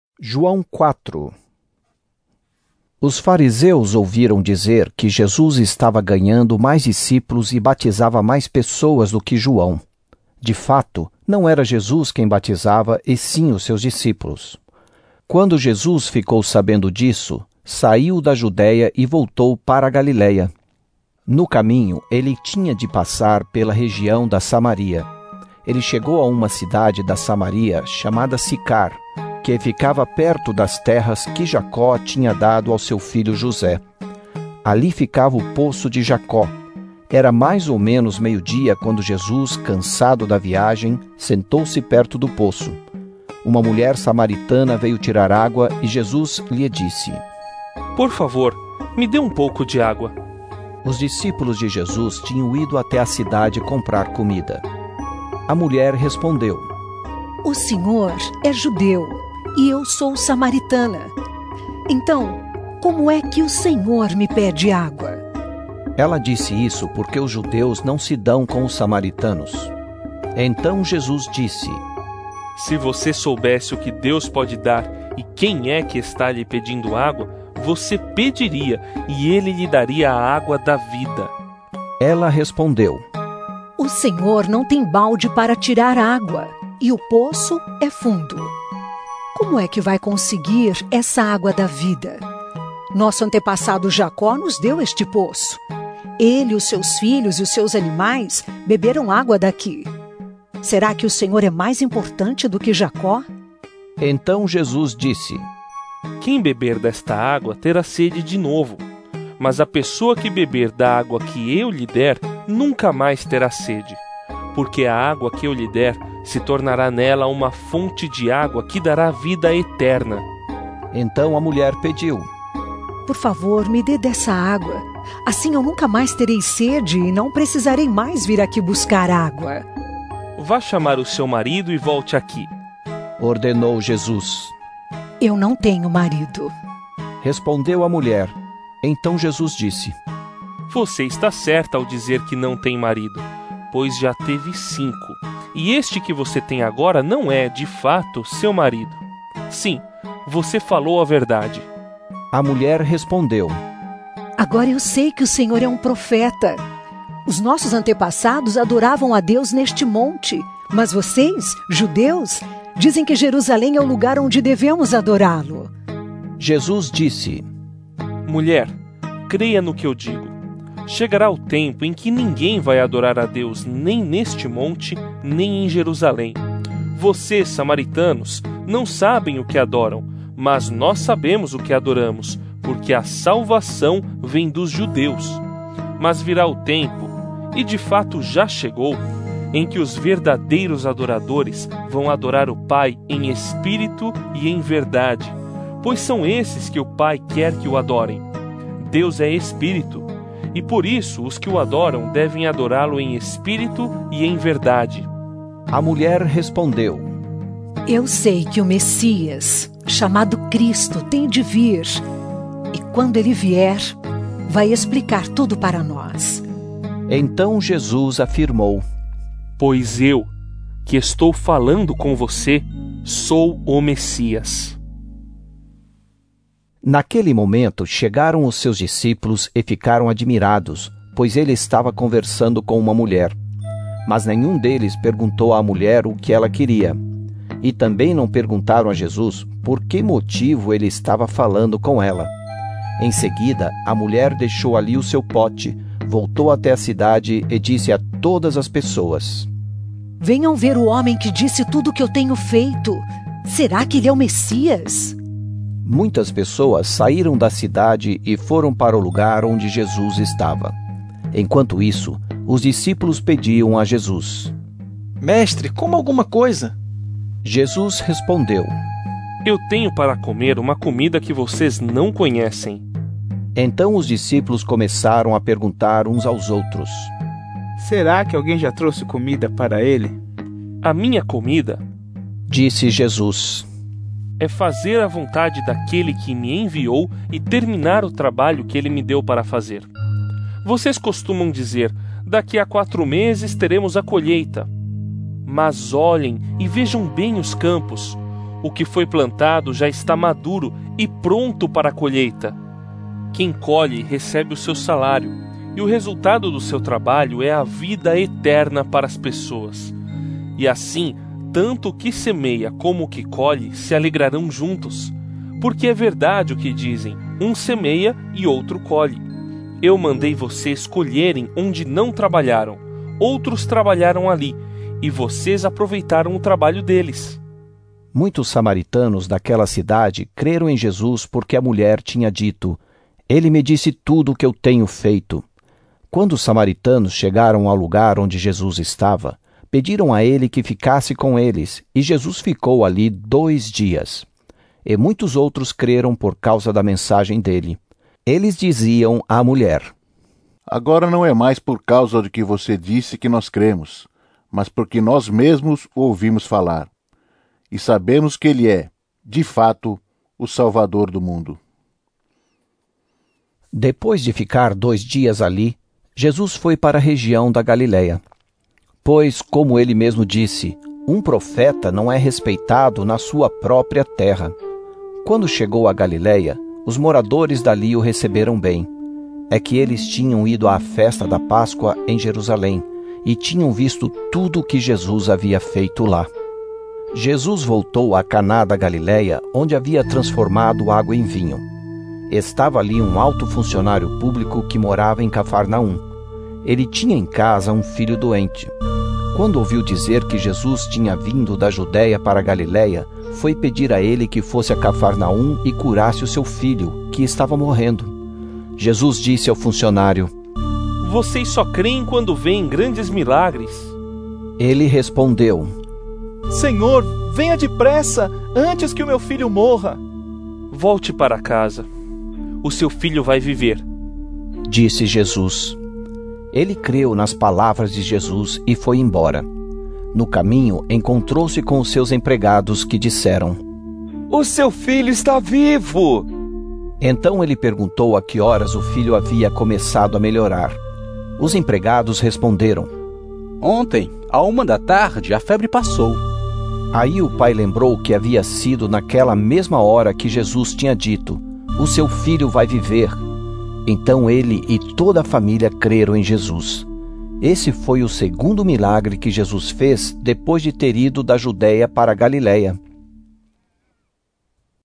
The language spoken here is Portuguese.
João 4. Os fariseus ouviram dizer que Jesus estava ganhando mais discípulos e batizava mais pessoas do que João. De fato, não era Jesus quem batizava, e sim os seus discípulos. Quando Jesus ficou sabendo disso, saiu da Judéia e voltou para a Galiléia. No caminho, ele tinha de passar pela região da Samaria. Ele chegou a uma cidade da Samaria chamada Sicar, que ficava perto das terras que Jacó tinha dado ao seu filho José. Ali ficava o poço de Jacó. Era mais ou menos meio-dia quando Jesus, cansado da viagem, sentou-se perto do poço. Uma mulher samaritana veio tirar água e Jesus lhe disse: "Por favor, me dê um pouco de água." Os discípulos de Jesus tinham ido até a cidade comprar comida. A mulher respondeu: "O senhor é judeu e eu sou samaritana. Então, como é que o senhor me pede água?" Ela disse isso porque os judeus não se dão com os samaritanos. Então Jesus disse: "Se você soubesse o que Deus pode dar e quem é que está lhe pedindo água, você pediria e ele lhe daria a água da vida." Ela respondeu: "O senhor não tem balde para tirar água e o poço é fundo. Como é que vai conseguir essa água da vida? Nosso antepassado Jacó nos deu este poço. Ele, os seus filhos e os seus animais beberam água daqui. Será que o Senhor é mais importante do que Jacó?" Então Jesus disse: "Quem beber desta água terá sede de novo, mas a pessoa que beber da água que eu lhe der nunca mais terá sede, porque a água que eu lhe der se tornará nela uma fonte de água que dará vida eterna." Então a mulher pediu: "Por favor, me dê dessa água. Assim eu nunca mais terei sede e não precisarei mais vir aqui buscar água." "Vá chamar o seu marido e volte aqui", ordenou Jesus. "Eu não tenho marido." Respondeu a mulher. Então Jesus disse: "Você está certa ao dizer que não tem marido, pois já teve 5. E este que você tem agora não é, de fato, seu marido. Sim, você falou a verdade." A mulher respondeu: "Agora eu sei que o Senhor é um profeta. Os nossos antepassados adoravam a Deus neste monte, mas vocês, judeus, dizem que Jerusalém é o lugar onde devemos adorá-lo." Jesus disse: "Mulher, creia no que eu digo. Chegará o tempo em que ninguém vai adorar a Deus nem neste monte, nem em Jerusalém. Vocês, samaritanos, não sabem o que adoram, mas nós sabemos o que adoramos, porque a salvação vem dos judeus. Mas virá o tempo, e de fato já chegou, em que os verdadeiros adoradores vão adorar o Pai em espírito e em verdade, pois são esses que o Pai quer que o adorem. Deus é espírito, e por isso os que o adoram devem adorá-lo em espírito e em verdade." A mulher respondeu: "Eu sei que o Messias, chamado Cristo, tem de vir, e quando ele vier, vai explicar tudo para nós." Então Jesus afirmou: "Pois eu, que estou falando com você, sou o Messias." Naquele momento chegaram os seus discípulos e ficaram admirados, pois ele estava conversando com uma mulher. Mas nenhum deles perguntou à mulher o que ela queria. E também não perguntaram a Jesus por que motivo ele estava falando com ela. Em seguida, a mulher deixou ali o seu pote, voltou até a cidade e disse a todas as pessoas: "Venham ver o homem que disse tudo o que eu tenho feito. Será que ele é o Messias?" Muitas pessoas saíram da cidade e foram para o lugar onde Jesus estava. Enquanto isso, os discípulos pediam a Jesus: "Mestre, coma alguma coisa." Jesus respondeu: "Eu tenho para comer uma comida que vocês não conhecem." Então os discípulos começaram a perguntar uns aos outros: "Será que alguém já trouxe comida para ele?" "A minha comida", disse Jesus, "é fazer a vontade daquele que me enviou e terminar o trabalho que ele me deu para fazer. Vocês costumam dizer: daqui a 4 meses teremos a colheita. Mas olhem e vejam bem os campos. O que foi plantado já está maduro e pronto para a colheita. Quem colhe recebe o seu salário, e o resultado do seu trabalho é a vida eterna para as pessoas. E assim, tanto o que semeia como o que colhe se alegrarão juntos. Porque é verdade o que dizem, um semeia e outro colhe. Eu mandei vocês colherem onde não trabalharam, outros trabalharam ali, e vocês aproveitaram o trabalho deles. Muitos samaritanos daquela cidade creram em Jesus porque a mulher tinha dito: Ele me disse tudo o que eu tenho feito. Quando os samaritanos chegaram ao lugar onde Jesus estava, pediram a ele que ficasse com eles, e Jesus ficou ali 2 dias. E muitos outros creram por causa da mensagem dele. Eles diziam à mulher: Agora não é mais por causa do que você disse que nós cremos, mas porque nós mesmos o ouvimos falar. E sabemos que ele é, de fato, o Salvador do mundo. Depois de ficar 2 dias ali, Jesus foi para a região da Galileia. Pois, como ele mesmo disse, um profeta não é respeitado na sua própria terra. Quando chegou a Galileia, os moradores dali o receberam bem. É que eles tinham ido à festa da Páscoa em Jerusalém e tinham visto tudo o que Jesus havia feito lá. Jesus voltou a Caná da Galileia, onde havia transformado água em vinho. Estava ali um alto funcionário público que morava em Cafarnaum. Ele tinha em casa um filho doente. Quando ouviu dizer que Jesus tinha vindo da Judéia para a Galileia, foi pedir a ele que fosse a Cafarnaum e curasse o seu filho, que estava morrendo. Jesus disse ao funcionário: Vocês só creem quando veem grandes milagres. Ele respondeu: Senhor, venha depressa, antes que o meu filho morra. Volte para casa. O seu filho vai viver. Disse Jesus. Ele creu nas palavras de Jesus e foi embora. No caminho, encontrou-se com os seus empregados que disseram: O seu filho está vivo! Então ele perguntou a que horas o filho havia começado a melhorar. Os empregados responderam: Ontem, à 1h, a febre passou. Aí o pai lembrou que havia sido naquela mesma hora que Jesus tinha dito: O seu filho vai viver. Então ele e toda a família creram em Jesus. Esse foi o segundo milagre que Jesus fez depois de ter ido da Judéia para a Galileia.